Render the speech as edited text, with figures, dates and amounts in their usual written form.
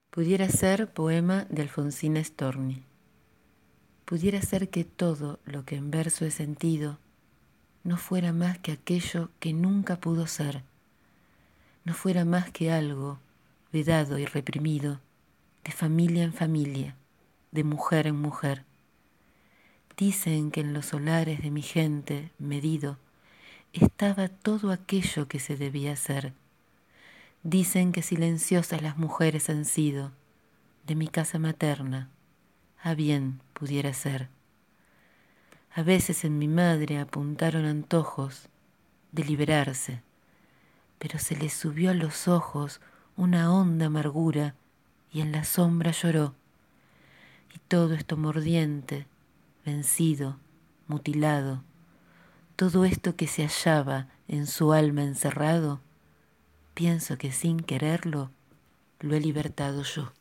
Pudiera ser poema de Alfonsina Storni. Pudiera ser que todo lo que en verso he sentido no fuera más que aquello que nunca pudo ser, no fuera más que algo vedado y reprimido, de familia en familia, de mujer en mujer. Dicen que en los solares de mi gente, medido, estaba todo aquello que se debía hacer. Dicen que silenciosas las mujeres han sido, de mi casa materna, a bien pudiera ser. A veces en mi madre apuntaron antojos de liberarse, pero se le subió a los ojos una honda amargura y en la sombra lloró. Y todo esto mordiente, vencido, mutilado, todo esto que se hallaba en su alma encerrado, pienso que sin quererlo lo he libertado yo.